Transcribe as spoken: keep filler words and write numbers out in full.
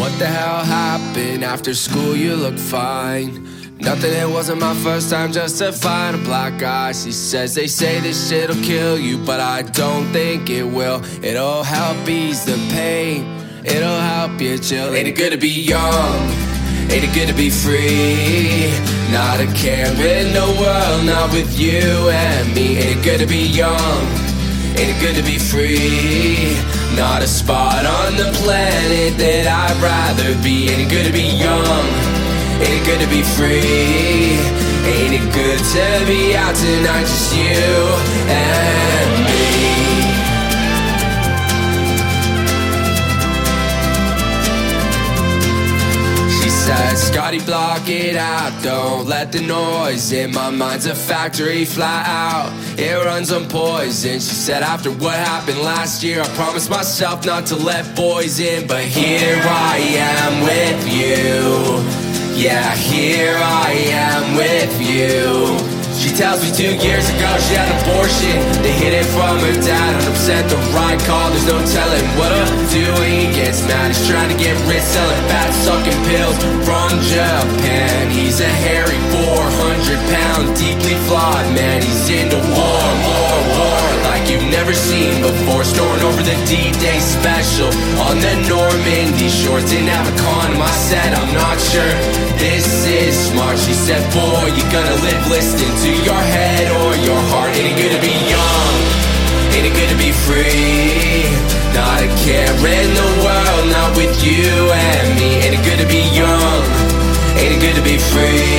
What the hell happened? After school you look fine. Nothing, it wasn't my first time just to find a black eye. She says they say this shit'll kill you, but I don't think it will. It'll help ease the pain, it'll help you chill. Ain't it good to be young? Ain't it good to be free? Not a care in the world, not with you and me. Ain't it good to be young? Ain't it good to be free? Not a spot on the planet that I'd rather be. Ain't it good to be young? Ain't it good to be free? Ain't it good to be out tonight, just you and me? She said, Scotty, block it out, don't let the noise in. My mind's a factory, flat out, it runs on poison. She said, after what happened last year, I promised myself not to let boys in. But here I am with you. Yeah, here I am with you. She tells me two years ago she had an abortion. They hid it from her dad, one hundred percent the right call. There's no telling what he'll do when he gets mad. He's trying to get rich selling fat, sucking pills from Japan. He's a hairy four hundred pound, deeply flawed man. He's into war, war, war like you've never seen before. Snoring over the D-Day special on the Normandy shores. Didn't have a condom, I said I'm not sure this is smart. She said, boy, you gonna live listening to your head or your heart. Ain't it good to be young? Ain't it good to be free? Not a care in the world, not with you and me. Ain't it good to be young? Ain't it good to be free?